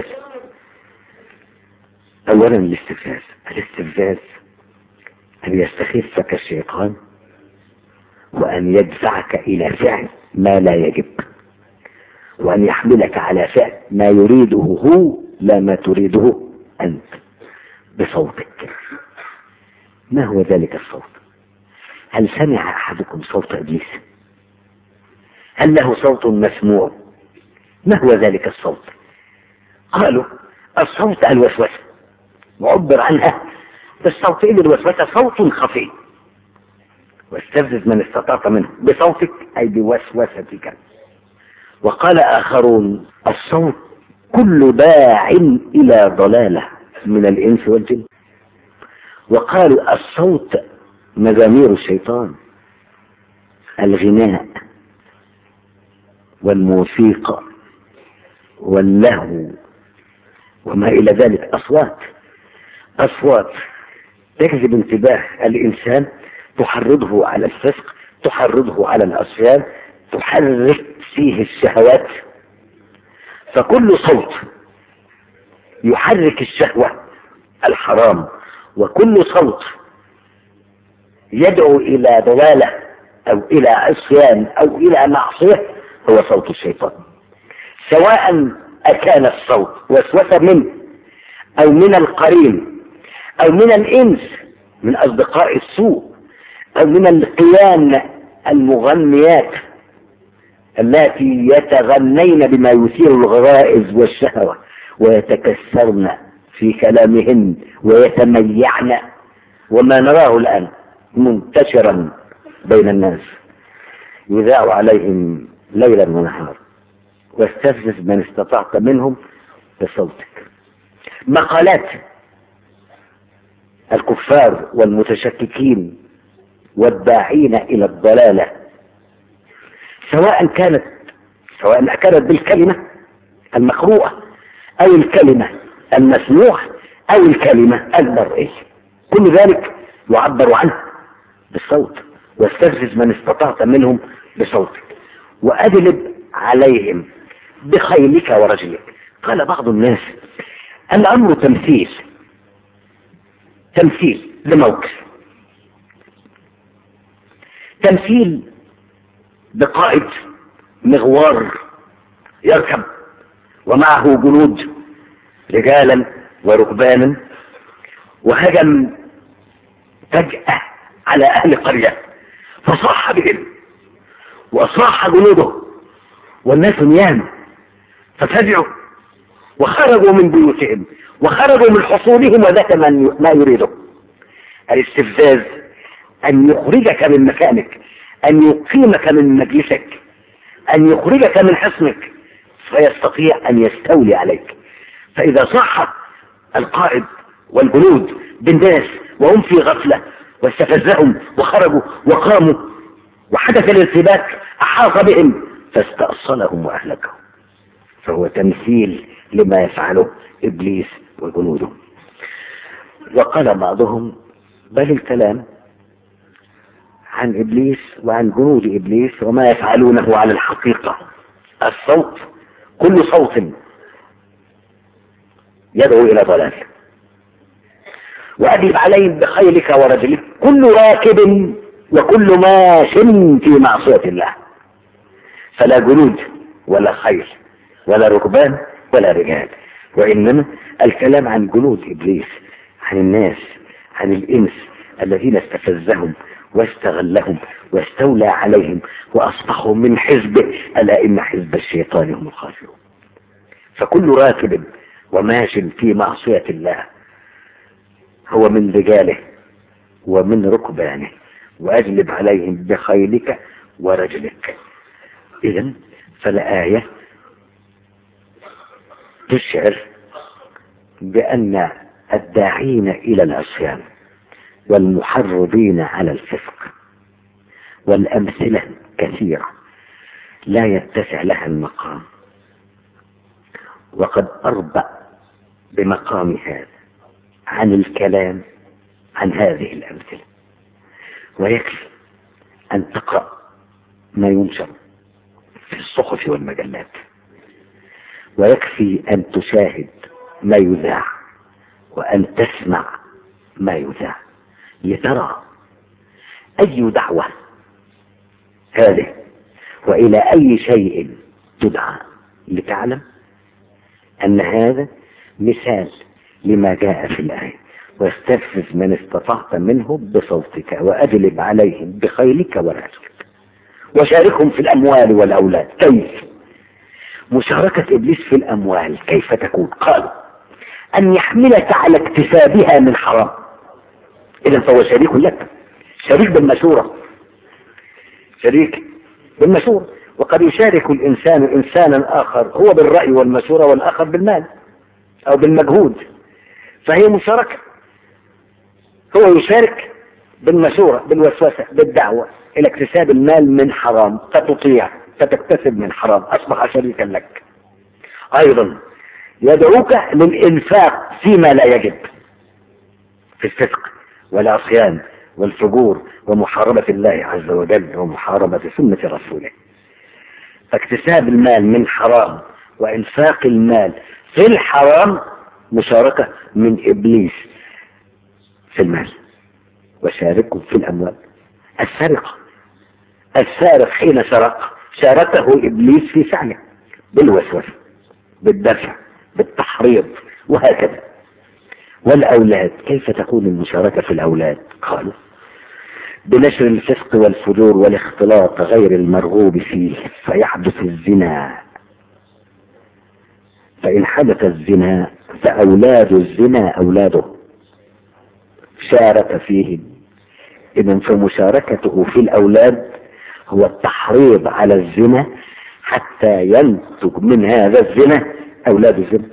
أولا الاستفزاز الاستفزاز أن يستخفك الشيطان وأن يدفعك إلى فعل ما لا يجب، وأن يحملك على فعل ما يريده هو لا ما تريده أنت بصوتك. ما هو ذلك الصوت؟ هل سمع أحدكم صوت إبليس؟ هل له صوت مسموع؟ ما هو ذلك الصوت؟ قالوا الصوت الوسوسة، وعبر عنها بالصوتين الوسوسة صوت خفي. واستفزز من استطعت منه بصوتك أي بوسوستك. وقال آخرون الصوت كل داع إلى ضلالة من الإنس والجن. وقالوا الصوت مزامير الشيطان، الغناء والموسيقى واللهو وما إلى ذلك. أصوات أصوات تجذب انتباه الإنسان، تحرضه على الفسق، تحرضه على العصيان، تحرك فيه الشهوات. فكل صوت يحرك الشهوة الحرام، وكل صوت يدعو إلى ضلالة أو إلى عصيان أو إلى معصية هو صوت الشيطان، سواء أكان الصوت وسوسة منه أو من القرين أو من الإنس من أصدقاء السوء أو من القيان المغنيات التي يتغنين بما يثير الغرائز والشهوة ويتكسرن في كلامهن ويتميعن، وما نراه الآن منتشرا بين الناس يذاع عليهم ليلا ونهارا. واستفزز من استطعت منهم بصوتك. مقالات الكفار والمتشككين والداعين إلى الضلالة، سواء كانت سواء كانت بالكلمة المقروءة أو الكلمة المسموعة أو الكلمة المرئية، كل ذلك يعبر عنه بالصوت. واستفزز من استطعت منهم بصوتك وأجلب عليهم بخيلك ورجلك. قال بعض الناس الأمر تمثيل تمثيل لموقف، تمثيل بقائد مغوار يركب ومعه جنود رجالا وركبانا، وهجم فجأة على أهل قرية فصاح بهم وصاح جنوده والناس نيام ففزعوا وخرجوا من بيوتهم وخرجوا من حصولهم وذاك ما يريده. الاستفزاز أن يخرجك من مكانك، أن يقيمك من مجلسك، أن يخرجك من حصنك فيستطيع أن يستولي عليك. فإذا صح القائد والجنود بالناس وهم في غفلة واستفزهم وخرجوا وقاموا وحدث الارتباك أحاط بهم فاستأصلهم وأهلكهم. فهو تمثيل لما يفعله إبليس وجنوده. وقال بعضهم بل الكلام عن إبليس وعن جنود إبليس وما يفعلونه على الحقيقة. الصوت كل صوت يدعو إلى ضلال. وأجلب عليهم بخيلك ورجلك كل راكب وكل ماش في معصية الله. فلا جنود ولا خيل ولا ركبان ولا رجال، وإنما الكلام عن جنود إبليس، عن الناس، عن الإنس الذين استفزهم واستغلهم واستولى عليهم وأصبحوا من حزبه، ألا إن حزب الشيطان هم الخاسرون. فكل راكب وماش في معصية الله هو من رجاله ومن ركبانه. وأجلب عليهم بخيلك ورجلك. إذن فالآية تشعر بأن الداعين إلى العصيان والمحرضين على الفسق والأمثلة كثيرة لا يتسع لها المقام، وقد أربأ بمقام هذا عن الكلام عن هذه الأمثلة. ويكفي أن تقرأ ما ينشر في الصحف والمجلات، ويكفي أن تشاهد ما يذاع وأن تسمع ما يذاع لترى أي دعوة هذه وإلى أي شيء تدعى، لتعلم أن هذا مثال لما جاء في الآية: واستفزز من استطعت منهم بصوتك وأجلب عليهم بخيلك ورجلك وشاركهم في الأموال والأولاد. كيف مشاركة إبليس في الأموال كيف تكون؟ قالوا أن يحملك على اكتسابها من حرام، إذن فهو شريك لك، شريك بالمشورة، شريك بالمشورة. وقد يشارك الإنسان إنسانا آخر هو بالرأي والمشورة والآخر بالمال أو بالمجهود، فهي مشاركة. هو يشارك بالمشورة بالوسوسة بالدعوة إلى اكتساب المال من حرام، فتطيع فتكتسب من حرام، أصبح شريكا لك. أيضا يدعوك للإنفاق فيما لا يجب، في الفسق والعصيان والفجور ومحاربة الله عز وجل ومحاربة سنة رسوله. فاكتساب المال من حرام وإنفاق المال في الحرام مشاركة من إبليس في المال. وشاركهم في الأموال. السرقة، السارق حين سرق شاركه إبليس في سعيه بالوسوسة بالدفع بالتحريض وهكذا. والأولاد كيف تكون المشاركة في الأولاد؟ قالوا بنشر الفسق والفجور والاختلاط غير المرغوب فيه فيحدث الزنا، فإن حدث الزنا فأولاد الزنا أولاده شارك فيهم. إذن فمشاركته في الأولاد هو التحريض على الزنا حتى ينتج من هذا الزنا أولاد الزنا.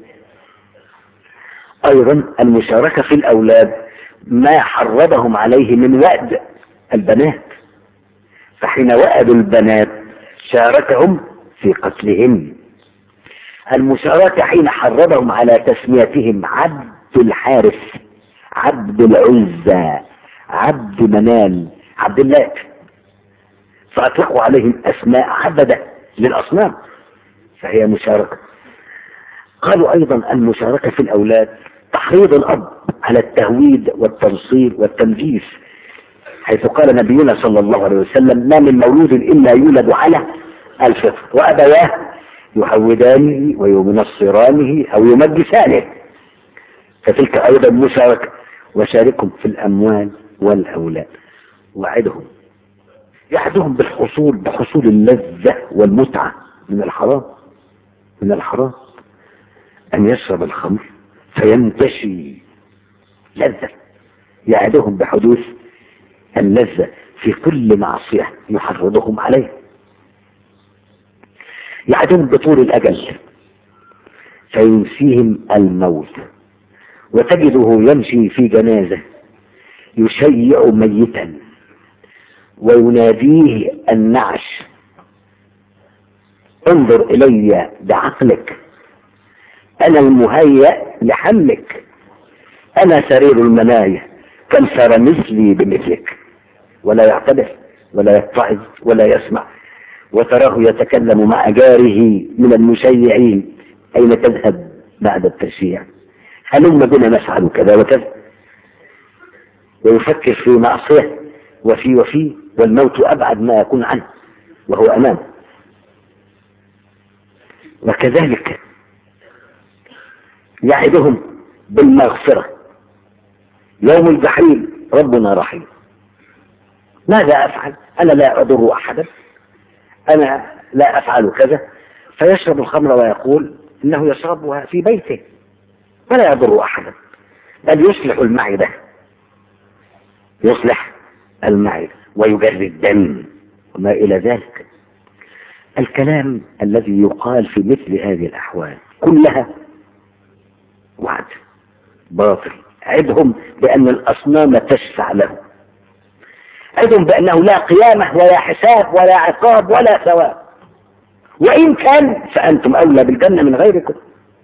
أيضا المشاركة في الأولاد ما حرضهم عليه من وأد البنات، فحين وأدوا البنات شاركهم في قتلهم. المشاركة حين حرضهم على تسميتهم عبد الحارث، عبد العزى، عبد منال، عبد اللات، فأطلقوا عليهم أسماء عبدة للأصنام، فهي مشاركة. قالوا أيضا المشاركة في الأولاد تحريض الأب على التهويد والتنصير والتنجيس، حيث قال نبينا صلى الله عليه وسلم: ما من مولود إلا يولد على الفطر وأبواه يهودانه وينصرانه أو يمجسانه، فتلك أيضا مشاركة. وشاركهم في الأموال والأولاد. وعدهم يعدهم بالحصول بحصول اللذة والمتعة من الحرام، من الحرام أن يشرب الخمر فينتشي لذة، يعدهم بحدوث اللذة في كل معصية يحرضهم عليه. يعدهم بطول الأجل فينسيهم الموت، وتجده يمشي في جنازة يشيع ميتا ويناديه النعش: انظر إلي بعقلك، أنا المهيأ لحملك، أنا سرير المنايا، كم سار مثلي بمثلك. ولا يعتبر ولا يتعظ ولا يسمع، وتراه يتكلم مع جاره من المشيعين: أين تذهب بعد التشييع؟ هلم بنا نفعل كذا وكذا، ويفكر في معصية وفي وفي والموت أبعد ما يكون عنه وهو أمامه. وكذلك يعدهم بالمغفرة، يوم الجحيم ربنا رحيم، ماذا أفعل؟ أنا لا أضر أحدا، أنا لا أفعل كذا، فيشرب الخمر ويقول إنه يشربها في بيته ولا يضر أحدا، بل يصلح المعدة، يصلح المعدة ويجري الدم وما إلى ذلك. الكلام الذي يقال في مثل هذه الأحوال كلها وعد باطل. عدهم بأن الأصنام تشفع له، عدهم بأنه لا قيامة ولا حساب ولا عقاب ولا ثواب، وإن كان فأنتم أولى بالجنة من غيركم،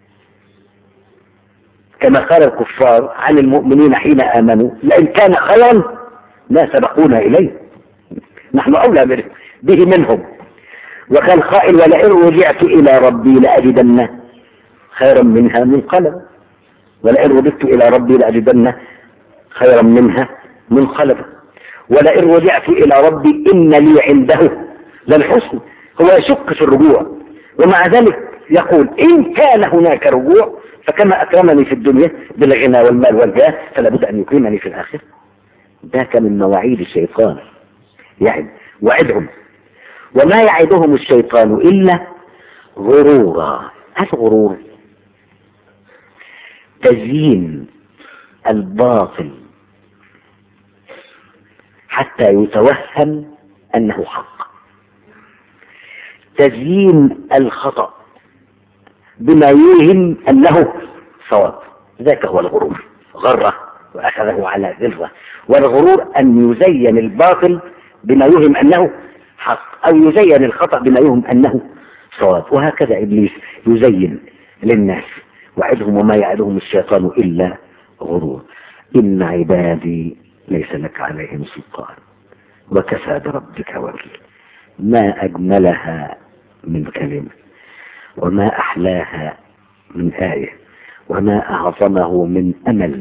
كما قال الكفار عن المؤمنين حين آمنوا لئن كان خيرا لا سبقونا إليه، نحن أولى به منهم. وكان قائل ولئن رجعت إلى ربي لأجدن خيرا منها منقلبا، ولئن رددت إلى ربي لأجدن خيرا منها منقلبا، ولئن رجعت إلى ربي إن لي عنده للحسن. هو يشك في الرجوع، ومع ذلك يقول إن كان هناك رجوع فكما أكرمني في الدنيا بالغنى والمال والجاه فلا بد أن يكرمني في الآخرة. ذاك من مواعيد الشيطان، يعد وعدهم، وما يعدهم الشيطان إلا غرورا. الغرور تزيين الباطل حتى يتوهم أنه حق، تزيين الخطأ بما يوهم أنه صواب، ذاك هو الغرور. غره وأخذه على غره. والغرور أن يزين الباطل بما يوهم أنه حق، أو يزين الخطأ بما يوهم أنه صواب. وهكذا إبليس يزين للناس وعدهم وما يعدهم الشيطان إلا غرور. إن عبادي ليس لك عليهم سلطان وكفى بربك وكيلا. ما أجملها من كلمة، وما أحلاها من آية، وما أعظمه من أمل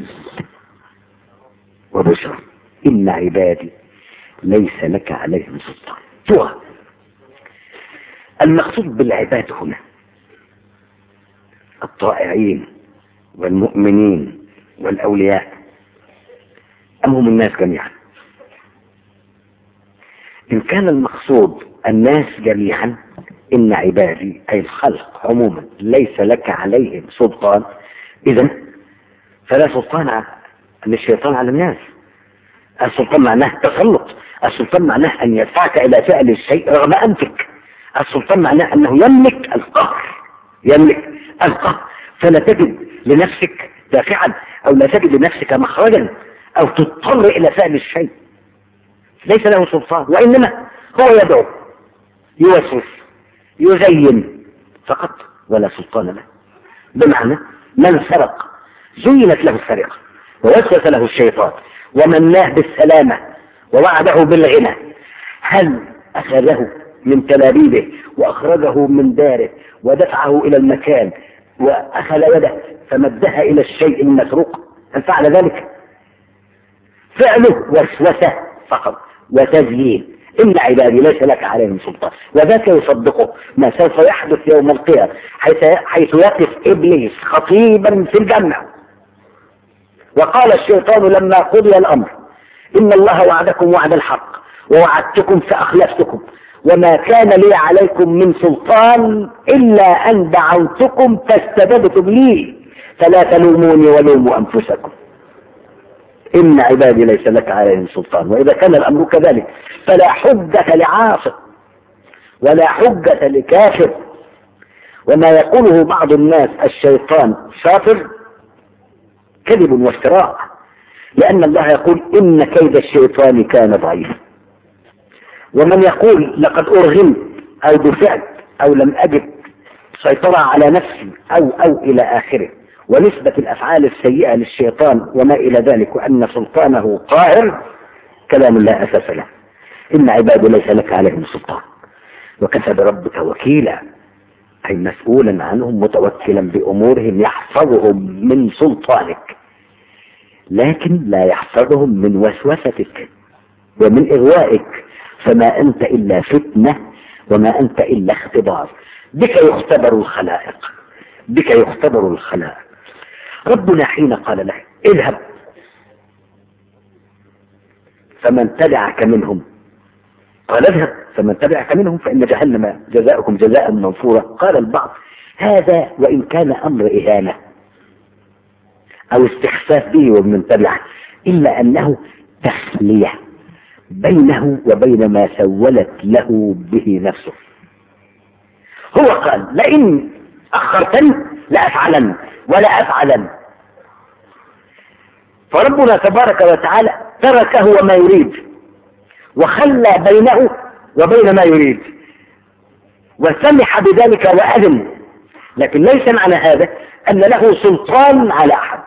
وبشر. إن عبادي ليس لك عليهم سلطان. توه المقصود بالعباد هنا الطائعين والمؤمنين والأولياء أم هم الناس جميعا؟ إن كان المقصود الناس جميعا إن عبادي أي الخلق عموما ليس لك عليهم سلطان، إذن فلا سلطان للشيطان على الناس. السلطان معناه تسلط، السلطان معناه أن يدفعك إلى فعل الشيء رغم أنفك، السلطان معناه أنه يملك القهر، يملك القهر. فلا تجد لنفسك دافعا أو لا تجد لنفسك مخرجا أو تضطر إلى فعل الشيء. ليس له سلطان، وإنما هو يدعو، يوسوس، يزين فقط ولا سلطان له. بمعنى من سرق زينت له السرقة ووسوس له الشيطان ومناه بالسلامة ووعده بالغنى، هل أخذه من تلابيبه وأخرجه من داره ودفعه إلى المكان وأخذ يده فمدها إلى الشيء المسروق؟ هل فعل ذلك؟ فعله وسوسة فقط وتزيين. إن عبادي ليس لك عليهم سلطان. وذاك يصدقه ما سوف يحدث يوم القيامة حيث يقف إبليس خطيبا في الجنة وقال الشيطان لما قضي الأمر إن الله وعدكم وعد الحق ووعدتكم فأخلفتكم وما كان لي عليكم من سلطان إلا أن دعوتكم فاستجبتم لي فلا تلوموني ولوموا أنفسكم. إن عبادي ليس لك عليهم سلطان. وإذا كان الأمر كذلك فلا حجة لعاصي ولا حجة لكافر. وما يقوله بعض الناس الشيطان شاطر كذب وافتراء، لأن الله يقول إن كيد الشيطان كان ضعيفا. ومن يقول لقد أرغمت أو دفعت أو لم أجد سيطرة على نفسي أو أو إلى آخره، ونسبة الأفعال السيئة للشيطان وما إلى ذلك وأن سلطانه قاهر، كلام لا أساس له. إن عبادي ليس لك عليهم سلطان وكفى بربك وكيلا، أي مسؤولا عنهم متوكلا بأمورهم يحفظهم من سلطانك، لكن لا يحفظهم من وسوستك ومن إغوائك، فما أنت إلا فتنة وما أنت إلا اختبار. بك يختبر الخلائق، بك يختبر الخلائق. ربنا حين قال له اذهب فمن تبعك منهم، قال اذهب فمن تبعك منهم فإن جهنم جزاؤكم جزاء منصورا. قال البعض هذا وإن كان أمر إهانة أو استخفاف به ومن تبعه، إلا أنه تسلية بينه وبين ما سولت له به نفسه. هو قال لئن أخرتني لأفعلن ولا أفعلن، فربنا تبارك وتعالى تركه وما يريد وخلى بينه وبين ما يريد. وسمح بذلك وأذن، لكن ليس معنى هذا أن له سلطان على أحد.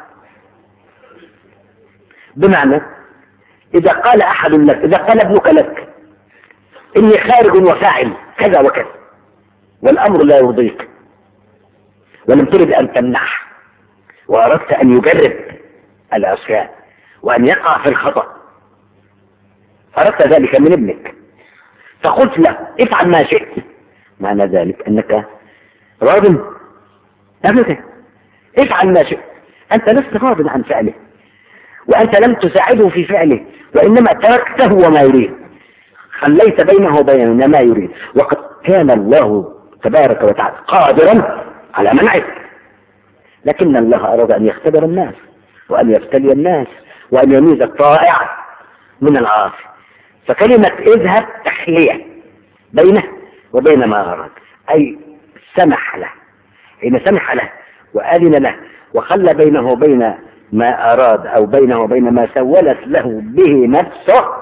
بمعنى إذا قال أحد لك، إذا قال ابنك لك إني خارج وفاعل كذا وكذا والأمر لا يرضيك ولم ترد أن تمنعه وأردت أن يجرب العصيان وأن يقع في الخطأ، أردت ذلك من ابنك فقلت له افعل ما شئت، معنى ذلك أنك راض أبدا، افعل ما شئت، أنت لست راض عن فعله وأنت لم تساعده في فعله وإنما تركته وما يريد، خليت بينه وبين ما يريد، وقد كان الله تبارك وتعالى قادرا على منعه، لكن الله أراد أن يختبر الناس وأن يبتلي الناس وأن يميز الطائع من العاصي، فكلمة اذهب تخلية بينه وبين ما أراد، أي سمح له، حين سمح له وآذن له وخلى بينه وبين ما أراد أو بينه وبين ما سولت له به نفسه،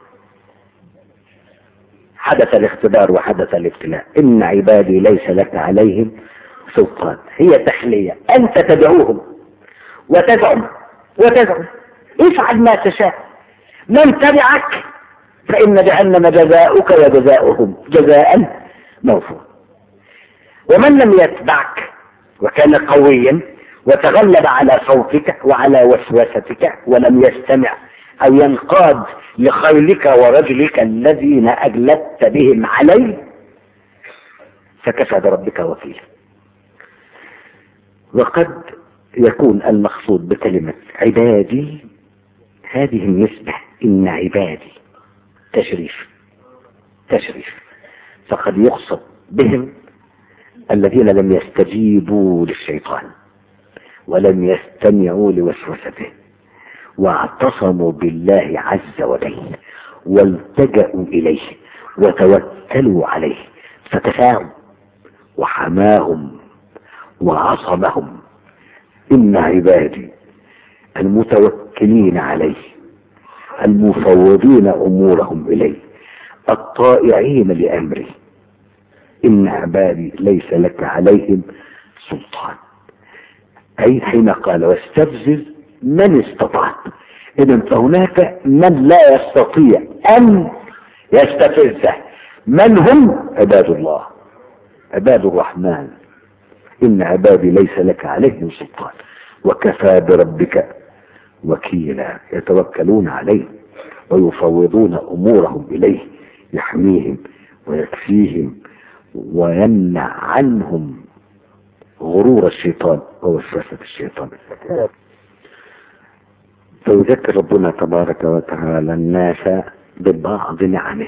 حدث الاختبار وحدث الابتلاء. إن عبادي ليس لك عليهم سلطان، هي تخلية، أنت تدعوهم وتزعم وتزعم افعل ما تشاء، من تبعك فإن جهنم جزاؤك وجزاؤهم جزاء موفورا، ومن لم يتبعك وكان قويا وتغلب على صوتك وعلى وسوستك ولم يستمع أو ينقاد لخيلك ورجلك الذين أجلبت بهم عليه فكفى بربك وكيلا. وقد يكون المقصود بكلمة عبادي هذه النسبة، إن عبادي تشريف تشريف، فقد يقصد بهم الذين لم يستجيبوا للشيطان ولم يستمعوا لوسوسته واعتصموا بالله عز وجل والتجأوا إليه وتوكلوا عليه فكفاهم وحماهم وعصمهم. إن عبادي المتوكلين عليه المفوضين أمورهم إليه الطائعين لأمره، إن عبادي ليس لك عليهم سلطان، أي حين قال واستفزز من استطعت، إذن فهناك من لا يستطيع أن يستفزه، من هم؟ عباد الله عباد الرحمن. إن عبادي ليس لك عليهم سلطان وكفى بربك وكيلا، يتوكلون عليه ويفوضون أمورهم إليه، يحميهم ويكفيهم ويمنع عنهم غرور الشيطان ووسوسة الشيطان. فيذكر ربنا تبارك وتعالى الناس ببعض نعمه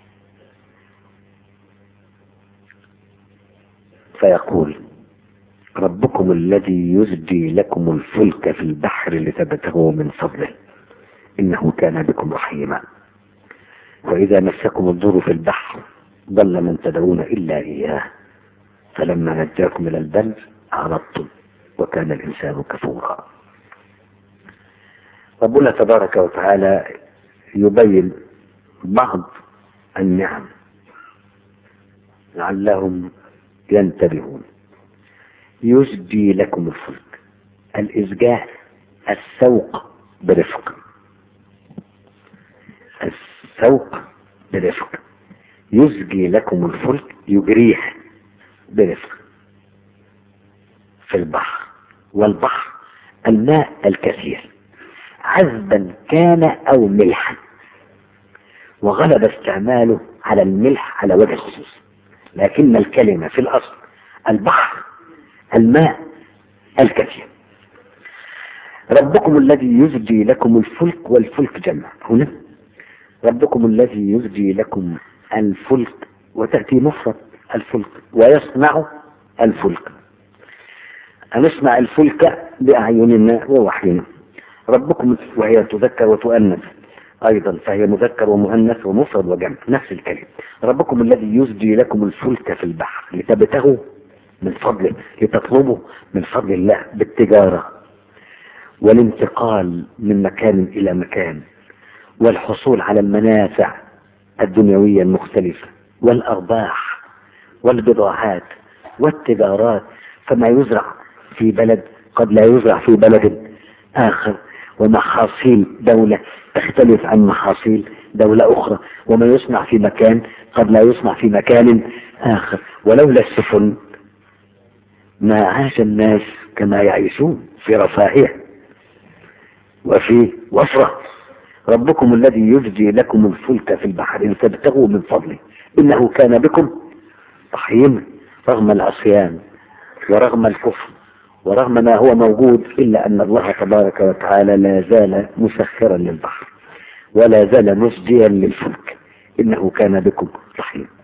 فيقول ربكم الذي يزجي لكم الفلك في البحر لتبتغوا من فضله إنه كان بكم رحيما، وإذا مسكم الضر في البحر ضل من تدعون إلا إياه فلما نجاكم إلى البر أعرضتم وكان الإنسان كفورا. ربنا تبارك وتعالى يبين بعض النعم لعلهم ينتبهون. يزجي لكم الفلك، الإزجاء السوق برفق، السوق برفق، يزجي لكم الفلك يجريه برفق في البحر، والبحر الماء الكثير عذبا كان أو ملحا، وغلب استعماله على الملح على وجه الخصوص، لكن الكلمة في الأصل البحر الماء الكثير. ربكم الذي يزجي لكم الفلك، والفلك جمع هنا ربكم الذي يزجي لكم الفلك، وتأتي مفرد الفلك، ويصنع الفلك، نصنع الفلك بأعيننا ووحينا. ربكم وهي تذكر وتؤنث أيضا، فهي مذكر ومؤنث ومفرد وجمع نفس الكلمة. ربكم الذي يزجي لكم الفلك في البحر لتبتغوا من فضله، لتطلبوا من فضل الله بالتجارة والانتقال من مكان إلى مكان والحصول على المنافع الدنيوية المختلفة والأرباح والبضاعات والتجارات، فما يزرع في بلد قد لا يزرع في بلد آخر، ومحاصيل دولة تختلف عن محاصيل دولة أخرى، وما يصنع في مكان قد لا يصنع في مكان آخر. ولولا السفن ما عاش الناس كما يعيشون في رفاهية وفي وفرة. ربكم الذي يجزي لكم الفلك في البحر إن تبتغوا من فضله إنه كان بكم رحيما. رغم العصيان ورغم الكفر ورغم ما هو موجود، إلا أن الله تبارك وتعالى لا زال مسخرا للبحر ولا زال مسجيا للفلك إنه كان بكم رحيما.